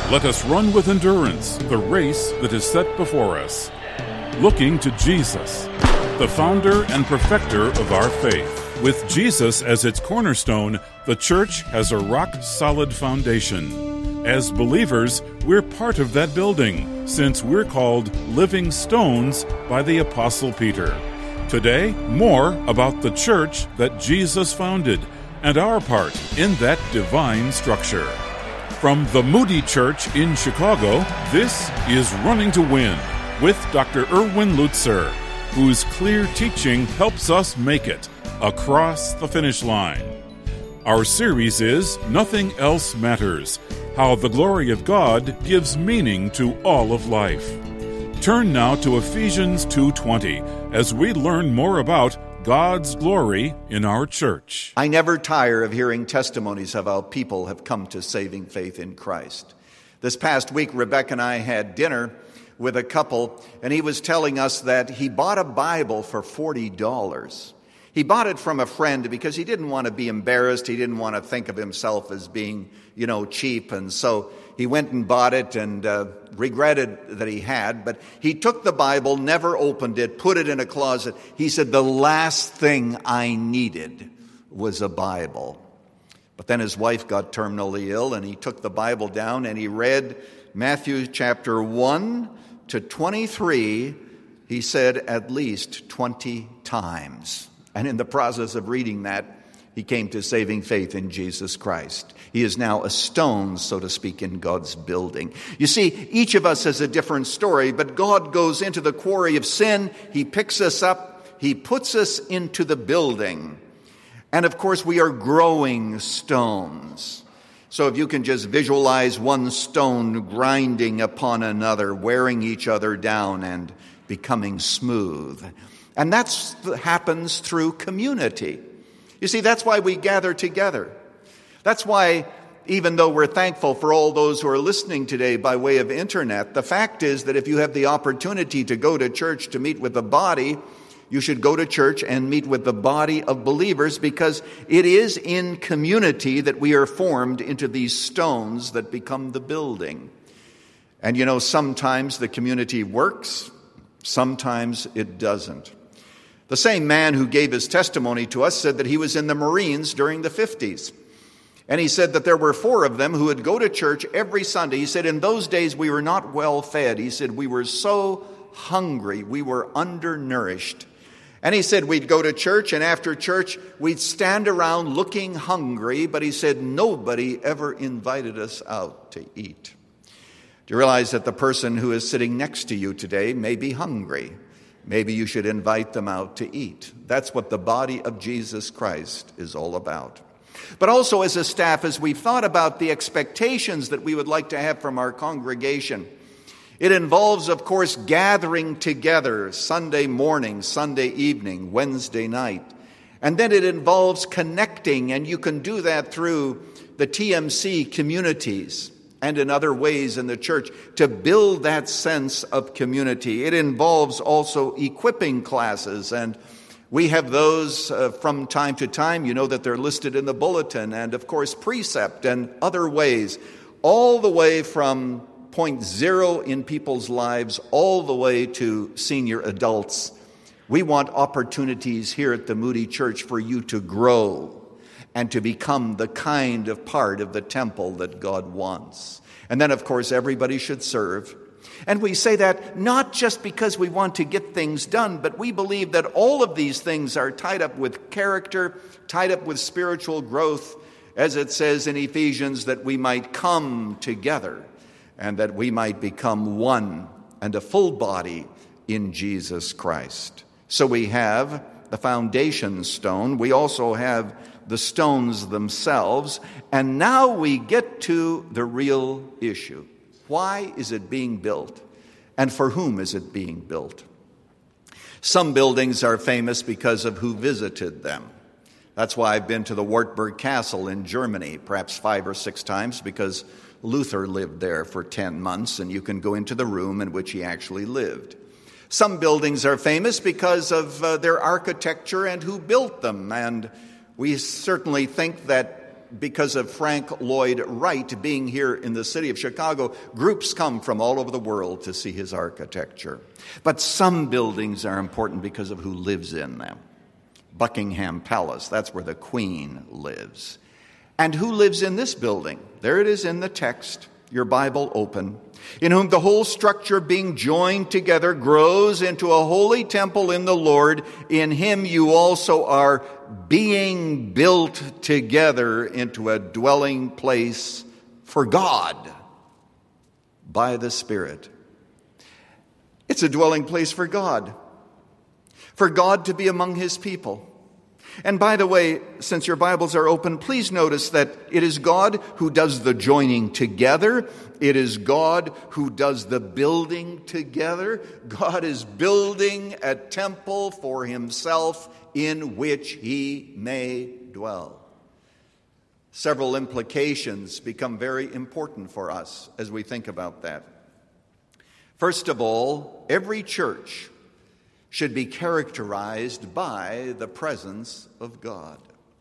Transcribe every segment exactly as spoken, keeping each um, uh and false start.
Let us run with endurance the race that is set before us, looking to Jesus, the founder and perfecter of our faith. With Jesus as its cornerstone, the church has a rock-solid foundation. As believers, we're part of that building, since we're called living stones by the Apostle Peter. Today, more about the church that Jesus founded and our part in that divine structure. From the Moody Church in Chicago, this is Running to Win with Doctor Erwin Lutzer, whose clear teaching helps us make it across the finish line. Our series is Nothing Else Matters, How the Glory of God Gives Meaning to All of Life. Turn now to Ephesians two twenty as we learn more about God's glory in our church. I never tire of hearing testimonies of how people have come to saving faith in Christ. This past week, Rebecca and I had dinner with a couple, and he was telling us that he bought a Bible for forty dollars. He bought it from a friend because he didn't want to be embarrassed. He didn't want to think of himself as being, you know, cheap. And so he went and bought it and uh, regretted that he had. But he took the Bible, never opened it, put it in a closet. He said, the last thing I needed was a Bible. But then his wife got terminally ill, and he took the Bible down and he read Matthew chapter one to twenty-three, he said at least twenty times. And in the process of reading that, he came to saving faith in Jesus Christ. He is now a stone, so to speak, in God's building. You see, each of us has a different story, but God goes into the quarry of sin. He picks us up. He puts us into the building. And of course, we are growing stones. So if you can just visualize one stone grinding upon another, wearing each other down and becoming smooth. And that happens through community. You see, that's why we gather together. That's why, even though we're thankful for all those who are listening today by way of internet, the fact is that if you have the opportunity to go to church to meet with the body, you should go to church and meet with the body of believers, because it is in community that we are formed into these stones that become the building. And you know, sometimes the community works, sometimes it doesn't. The same man who gave his testimony to us said that he was in the Marines during the fifties. And he said that there were four of them who would go to church every Sunday. He said in those days we were not well fed. He said we were so hungry, we were undernourished. And he said we'd go to church, and after church we'd stand around looking hungry, but he said nobody ever invited us out to eat. Do you realize that the person who is sitting next to you today may be hungry? Maybe you should invite them out to eat. That's what the body of Jesus Christ is all about. But also as a staff, as we've thought about the expectations that we would like to have from our congregation, it involves, of course, gathering together Sunday morning, Sunday evening, Wednesday night. And then it involves connecting, and you can do that through the T M C communities and in other ways in the church to build that sense of community. It involves also equipping classes, and we have those uh, from time to time. You know that they're listed in the bulletin, and of course precept and other ways, all the way from point zero in people's lives all the way to senior adults. We want opportunities here at the Moody Church for you to grow and to become the kind of part of the temple that God wants. And then, of course, everybody should serve. And we say that not just because we want to get things done, but we believe that all of these things are tied up with character, tied up with spiritual growth, as it says in Ephesians, that we might come together and that we might become one and a full body in Jesus Christ. So we have the foundation stone. We also have the stones themselves. And now we get to the real issue. Why is it being built? And for whom is it being built? Some buildings are famous because of who visited them. That's why I've been to the Wartburg Castle in Germany, perhaps five or six times, because Luther lived there for ten months, and you can go into the room in which he actually lived. Some buildings are famous because of uh, their architecture and who built them, and we certainly think that because of Frank Lloyd Wright being here in the city of Chicago, groups come from all over the world to see his architecture. But some buildings are important because of who lives in them. Buckingham Palace, that's where the Queen lives. And who lives in this building? There it is in the text, your Bible open. In whom the whole structure being joined together grows into a holy temple in the Lord. In him you also are being built together into a dwelling place for God by the Spirit. It's a dwelling place for God. For God to be among his people. And by the way, since your Bibles are open, please notice that it is God who does the joining together. It is God who does the building together. God is building a temple for himself in which he may dwell. Several implications become very important for us as we think about that. First of all, every church should be characterized by the presence of God.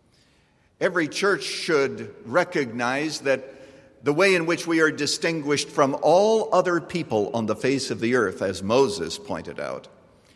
Every church should recognize that the way in which we are distinguished from all other people on the face of the earth, as Moses pointed out,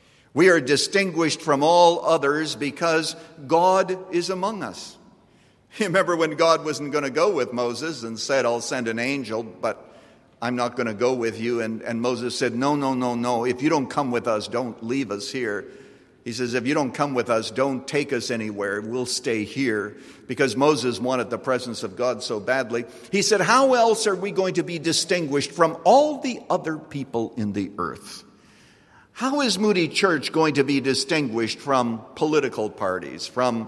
we are distinguished from all others because God is among us. You remember when God wasn't going to go with Moses and said, I'll send an angel, but I'm not going to go with you. And, and Moses said, no, no, no, no. If you don't come with us, don't leave us here. He says, if you don't come with us, don't take us anywhere. We'll stay here. Because Moses wanted the presence of God so badly. He said, how else are we going to be distinguished from all the other people in the earth? How is Moody Church going to be distinguished from political parties, from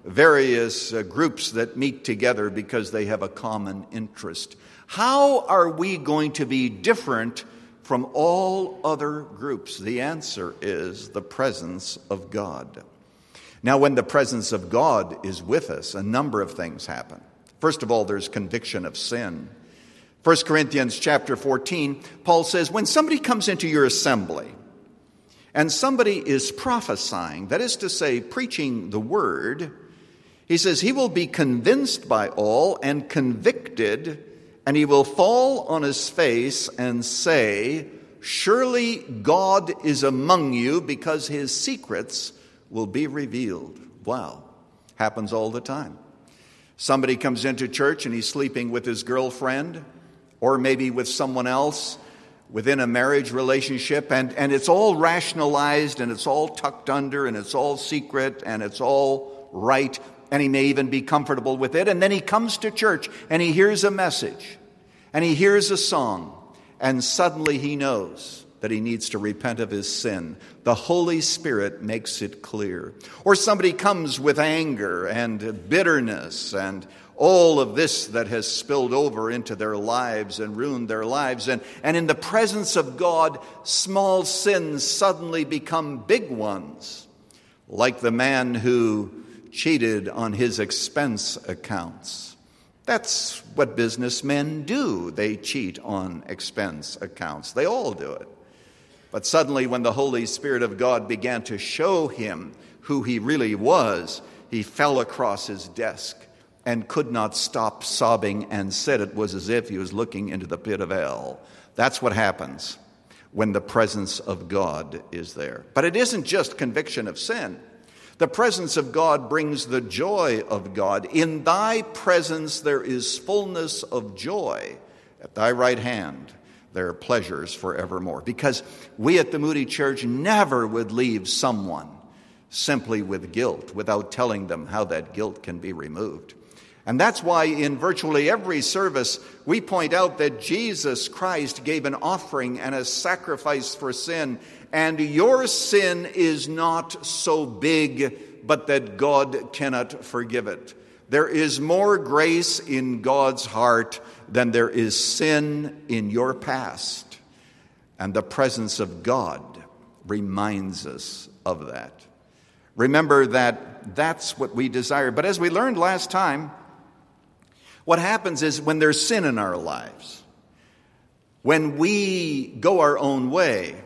various uh, groups that meet together because they have a common interest? How are we going to be different from all other groups? The answer is the presence of God. Now, when the presence of God is with us, a number of things happen. First of all, there's conviction of sin. First Corinthians chapter fourteen, Paul says, when somebody comes into your assembly and somebody is prophesying, that is to say, preaching the word, he says he will be convinced by all and convicted, and he will fall on his face and say, surely God is among you, because his secrets will be revealed. Wow. Happens all the time. Somebody comes into church and he's sleeping with his girlfriend, or maybe with someone else within a marriage relationship, and, and it's all rationalized, and it's all tucked under, and it's all secret, and it's all right. And he may even be comfortable with it. And then he comes to church and he hears a message and he hears a song, and suddenly he knows that he needs to repent of his sin. The Holy Spirit makes it clear. Or somebody comes with anger and bitterness and all of this that has spilled over into their lives and ruined their lives. And, and in the presence of God, small sins suddenly become big ones, like the man who cheated on his expense accounts. That's what businessmen do. They cheat on expense accounts. They all do it. But suddenly, when the Holy Spirit of God began to show him who he really was, he fell across his desk and could not stop sobbing and said it was as if he was looking into the pit of hell. That's what happens when the presence of God is there. But it isn't just conviction of sin. The presence of God brings the joy of God. In thy presence there is fullness of joy. At thy right hand there are pleasures forevermore. Because we at the Moody Church never would leave someone simply with guilt without telling them how that guilt can be removed. And that's why in virtually every service we point out that Jesus Christ gave an offering and a sacrifice for sin. And your sin is not so big, but that God cannot forgive it. There is more grace in God's heart than there is sin in your past. And the presence of God reminds us of that. Remember that that's what we desire. But as we learned last time, what happens is when there's sin in our lives, when we go our own way,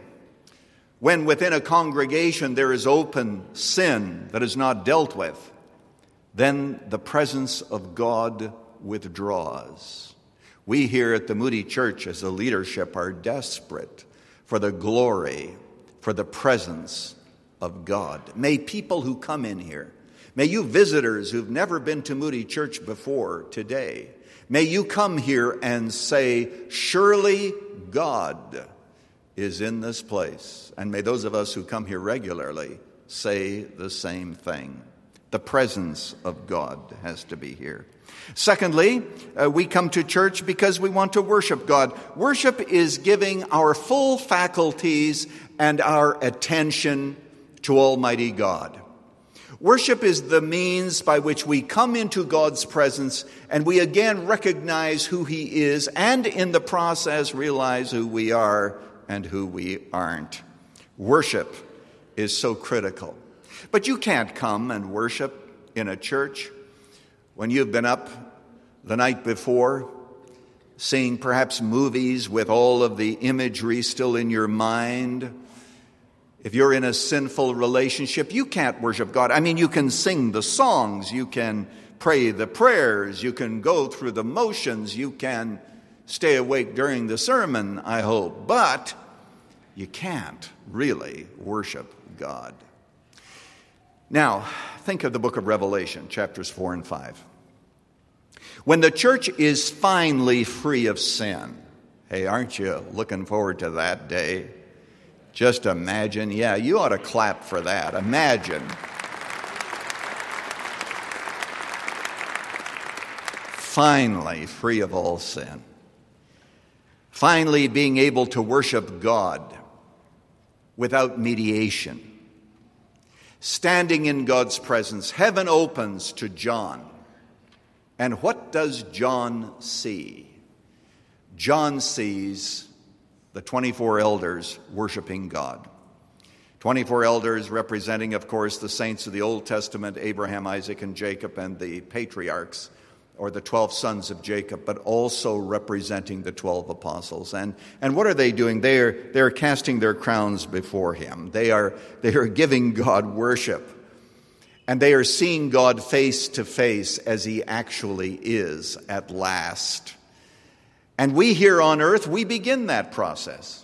when within a congregation there is open sin that is not dealt with, then the presence of God withdraws. We here at the Moody Church as a leadership are desperate for the glory, for the presence of God. May people who come in here, may you visitors who've never been to Moody Church before today, may you come here and say, surely God is in this place. And may those of us who come here regularly say the same thing. The presence of God has to be here. Secondly, uh, we come to church because we want to worship God. Worship is giving our full faculties and our attention to Almighty God. Worship is the means by which we come into God's presence and we again recognize who He is and in the process realize who we are and who we aren't. Worship is so critical. But you can't come and worship in a church when you've been up the night before, seeing perhaps movies with all of the imagery still in your mind. If you're in a sinful relationship, you can't worship God. I mean, you can sing the songs, you can pray the prayers, you can go through the motions, you can stay awake during the sermon, I hope. But you can't really worship God. Now, think of the book of Revelation, chapters four and five. When the church is finally free of sin, hey, aren't you looking forward to that day? Just imagine. Yeah, you ought to clap for that. Imagine. Finally free of all sin. Finally being able to worship God without mediation. Standing in God's presence, heaven opens to John. And what does John see? John sees the twenty-four elders worshiping God. twenty-four elders representing, of course, the saints of the Old Testament, Abraham, Isaac, and Jacob, and the patriarchs, or the twelve sons of Jacob, but also representing the twelve apostles. And, and what are they doing? They are, they are casting their crowns before Him. They are, they are giving God worship. And they are seeing God face to face as He actually is at last. And we here on earth, we begin that process.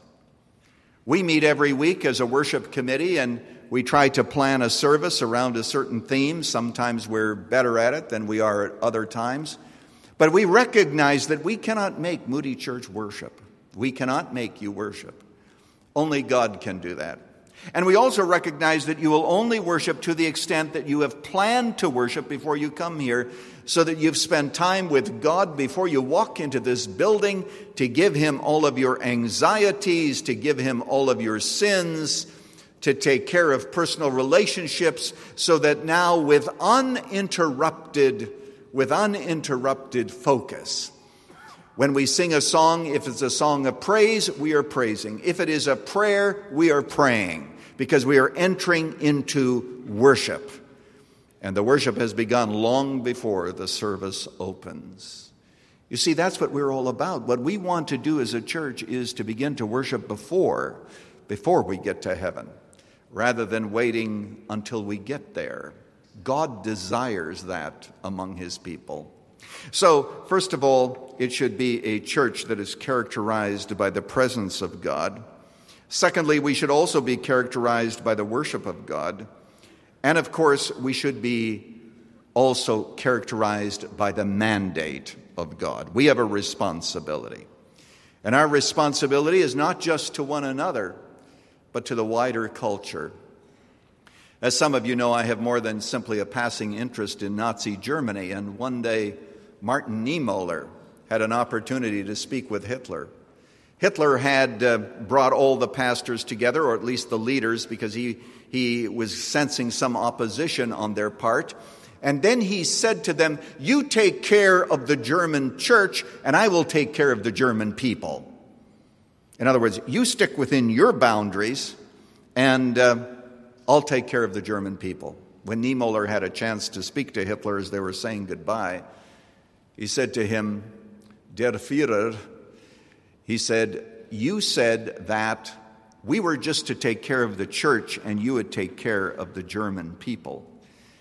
We meet every week as a worship committee and we try to plan a service around a certain theme. Sometimes we're better at it than we are at other times. But we recognize that we cannot make Moody Church worship. We cannot make you worship. Only God can do that. And we also recognize that you will only worship to the extent that you have planned to worship before you come here, so that you've spent time with God before you walk into this building to give Him all of your anxieties, to give Him all of your sins, to take care of personal relationships, so that now with uninterrupted, with uninterrupted focus, when we sing a song, if it's a song of praise, we are praising. If it is a prayer, we are praying, because we are entering into worship. And the worship has begun long before the service opens. You see, that's what we're all about. What we want to do as a church is to begin to worship before, before we get to heaven, rather than waiting until we get there. God desires that among His people. So, first of all, it should be a church that is characterized by the presence of God. Secondly, we should also be characterized by the worship of God. And of course, we should be also characterized by the mandate of God. We have a responsibility. And our responsibility is not just to one another, but to the wider culture. As some of you know, I have more than simply a passing interest in Nazi Germany. And one day, Martin Niemöller had an opportunity to speak with Hitler. Hitler had uh, brought all the pastors together, or at least the leaders, because he, he was sensing some opposition on their part. And then he said to them, "You take care of the German church, and I will take care of the German people." In other words, you stick within your boundaries, and uh, I'll take care of the German people. When Niemöller had a chance to speak to Hitler as they were saying goodbye, he said to him, "Der Führer," he said, "you said that we were just to take care of the church and you would take care of the German people.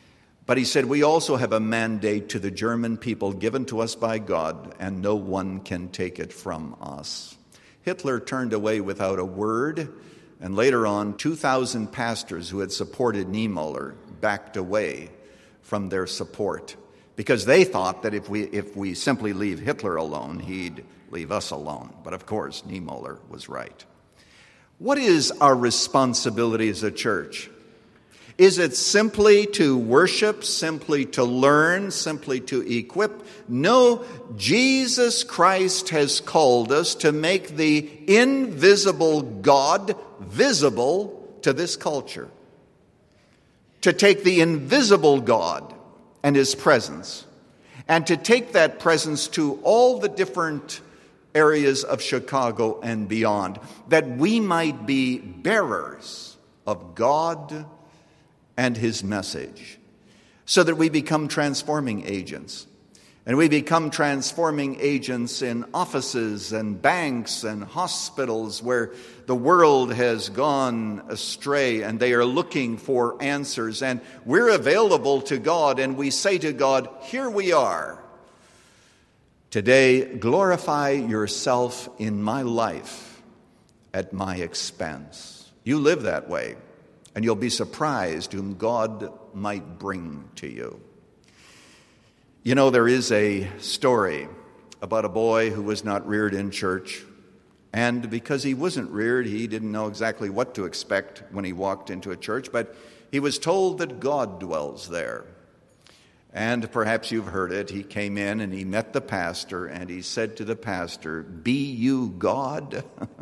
But he said, we also have a mandate to the German people given to us by God, and no one can take it from us. Hitler turned away without a word, and later on, two thousand pastors who had supported Niemöller backed away from their support because they thought that if we if we simply leave Hitler alone, he'd leave us alone. But of course, Niemöller was right. What is our responsibility as a church? Is it simply to worship, simply to learn, simply to equip? No, Jesus Christ has called us to make the invisible God visible to this culture. To take the invisible God and his presence, and to take that presence to all the different areas of Chicago and beyond, that we might be bearers of God and his message, so that we become transforming agents. And we become transforming agents in offices and banks and hospitals where the world has gone astray and they are looking for answers. And we're available to God, and we say to God, here we are. Today, glorify yourself in my life at my expense. You live that way, and you'll be surprised whom God might bring to you. You know, there is a story about a boy who was not reared in church, and because he wasn't reared, he didn't know exactly what to expect when he walked into a church, but he was told that God dwells there. And perhaps you've heard it. He came in and he met the pastor, and he said to the pastor, "Be you God?"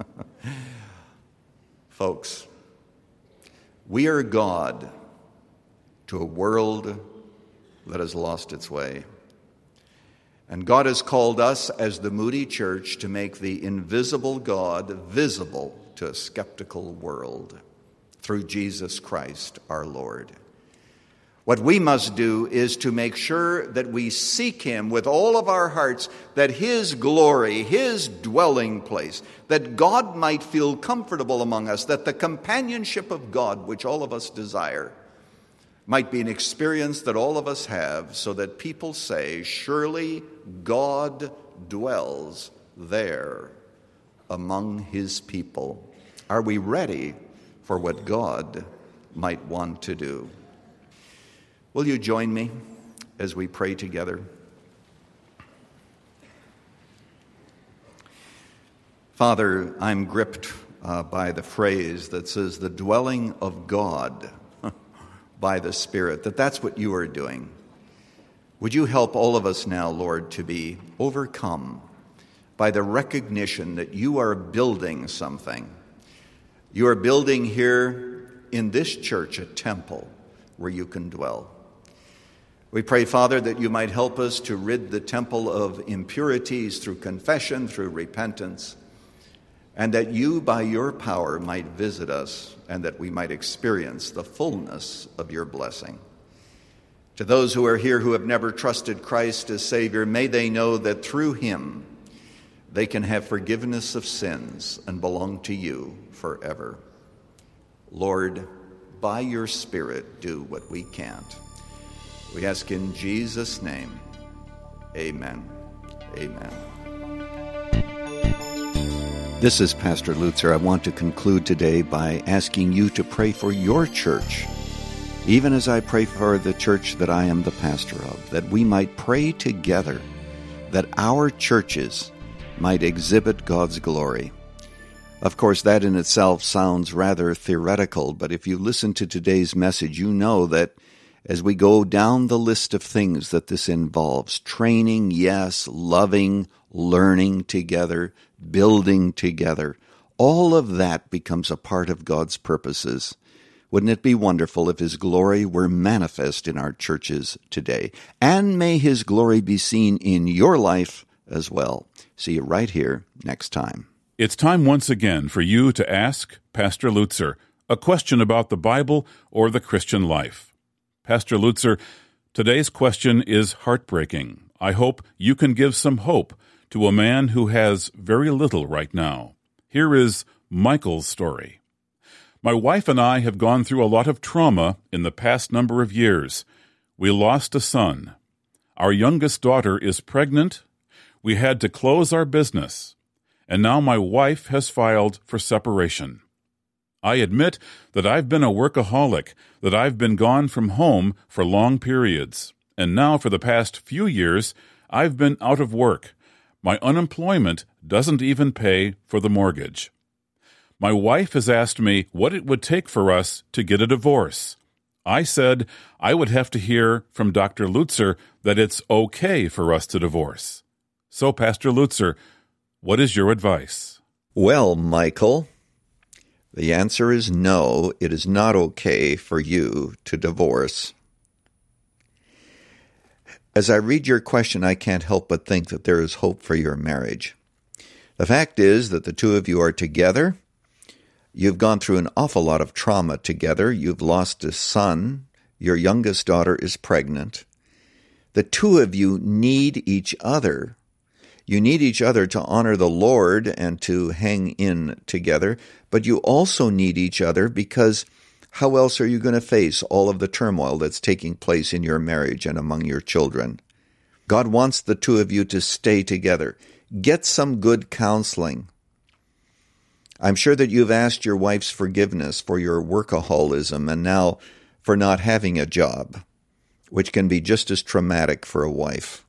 Folks, we are God to a world that has lost its way. And God has called us as the Moody Church to make the invisible God visible to a skeptical world through Jesus Christ our Lord. What we must do is to make sure that we seek him with all of our hearts, that his glory, his dwelling place, that God might feel comfortable among us, that the companionship of God, which all of us desire, might be an experience that all of us have, so that people say, surely God dwells there among his people. Are we ready for what God might want to do? Will you join me as we pray together? Father, I'm gripped uh, by the phrase that says the dwelling of God by the Spirit, that that's what you are doing. Would you help all of us now, Lord, to be overcome by the recognition that you are building something. You are building here in this church a temple where you can dwell. We pray, Father, that you might help us to rid the temple of impurities through confession, through repentance, and that you, by your power, might visit us and that we might experience the fullness of your blessing. To those who are here who have never trusted Christ as Savior, may they know that through him they can have forgiveness of sins and belong to you forever. Lord, by your Spirit, do what we can't. We ask in Jesus' name, amen. Amen. This is Pastor Lutzer. I want to conclude today by asking you to pray for your church, even as I pray for the church that I am the pastor of, that we might pray together, that our churches might exhibit God's glory. Of course, that in itself sounds rather theoretical, but if you listen to today's message, you know that as we go down the list of things that this involves, training, yes, loving, learning together, building together, all of that becomes a part of God's purposes. Wouldn't it be wonderful if his glory were manifest in our churches today? And may his glory be seen in your life as well. See you right here next time. It's time once again for you to ask Pastor Lutzer a question about the Bible or the Christian life. Pastor Lutzer, today's question is heartbreaking. I hope you can give some hope to a man who has very little right now. Here is Michael's story. My wife and I have gone through a lot of trauma in the past number of years. We lost a son. Our youngest daughter is pregnant. We had to close our business. And now my wife has filed for separation. I admit that I've been a workaholic, that I've been gone from home for long periods. And now for the past few years, I've been out of work. My unemployment doesn't even pay for the mortgage. My wife has asked me what it would take for us to get a divorce. I said I would have to hear from Doctor Lutzer that it's okay for us to divorce. So, Pastor Lutzer, what is your advice? Well, Michael, the answer is no, it is not okay for you to divorce. As I read your question, I can't help but think that there is hope for your marriage. The fact is that the two of you are together. You've gone through an awful lot of trauma together. You've lost a son. Your youngest daughter is pregnant. The two of you need each other. You need each other to honor the Lord and to hang in together, but you also need each other because how else are you going to face all of the turmoil that's taking place in your marriage and among your children? God wants the two of you to stay together. Get some good counseling. I'm sure that you've asked your wife's forgiveness for your workaholism and now for not having a job, which can be just as traumatic for a wife.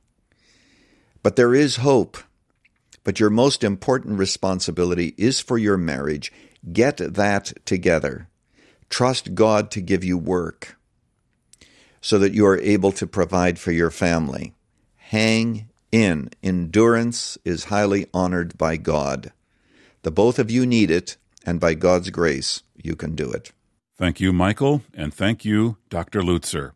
But there is hope. But your most important responsibility is for your marriage. Get that together. Trust God to give you work so that you are able to provide for your family. Hang in. Endurance is highly honored by God. The both of you need it, and by God's grace, you can do it. Thank you, Michael, and thank you, Doctor Lutzer.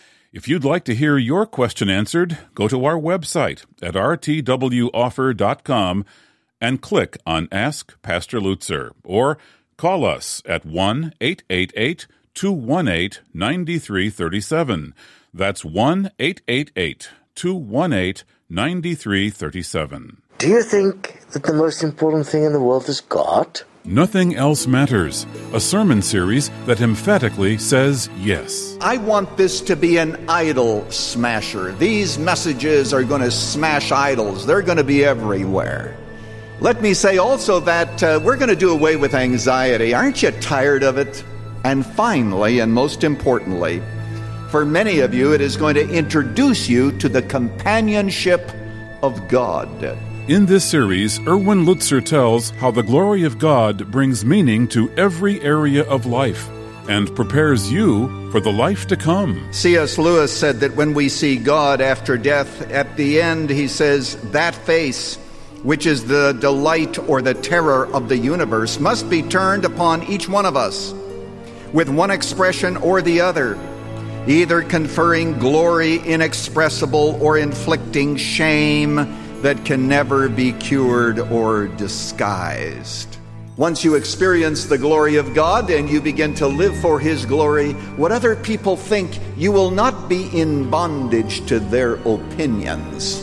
If you'd like to hear your question answered, go to our website at r t w offer dot com and click on Ask Pastor Lutzer, or call us at one eight eight eight, two one eight, nine three three seven. That's one eight eight eight, two one eight, nine three three seven. Do you think that the most important thing in the world is God? Nothing Else Matters, a sermon series that emphatically says yes. I want this to be an idol smasher. These messages are going to smash idols. They're going to be everywhere. Let me say also that uh, we're going to do away with anxiety. Aren't you tired of it? And finally, and most importantly, for many of you, it is going to introduce you to the companionship of God. In this series, Erwin Lutzer tells how the glory of God brings meaning to every area of life and prepares you for the life to come. C S Lewis said that when we see God after death, at the end, he says, that face, which is the delight or the terror of the universe, must be turned upon each one of us with one expression or the other, either conferring glory inexpressible or inflicting shame that can never be cured or disguised. Once you experience the glory of God and you begin to live for His glory, what other people think, you will not be in bondage to their opinions.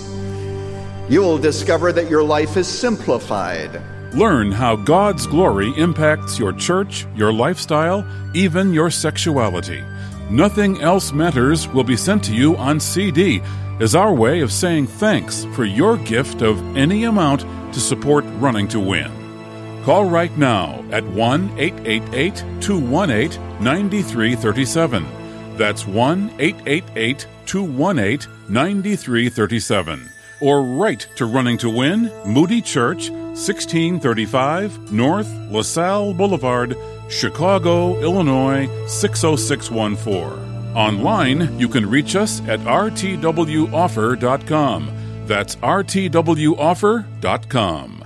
You will discover that your life is simplified. Learn how God's glory impacts your church, your lifestyle, even your sexuality. Nothing Else Matters will be sent to you on C D as our way of saying thanks for your gift of any amount to support Running to Win. Call right now at one eight eight eight, two one eight, nine three three seven. That's one eight eight eight, two one eight, nine three three seven. Or write to Running to Win, Moody Church, sixteen thirty-five North LaSalle Boulevard, Chicago, Illinois, six oh six one four. Online, you can reach us at r t w offer dot com. That's r t w offer dot com.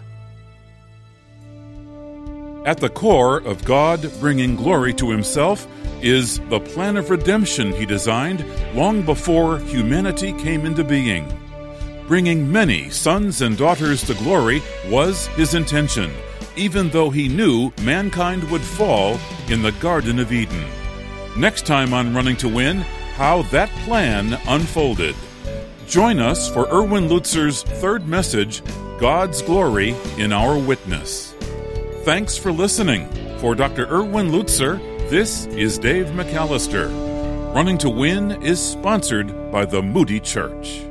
At the core of God bringing glory to Himself is the plan of redemption He designed long before humanity came into being. Bringing many sons and daughters to glory was His intention, even though He knew mankind would fall in the Garden of Eden. Next time on Running to Win, how that plan unfolded. Join us for Erwin Lutzer's third message, God's Glory in Our Witness. Thanks for listening. For Doctor Erwin Lutzer, this is Dave McAllister. Running to Win is sponsored by the Moody Church.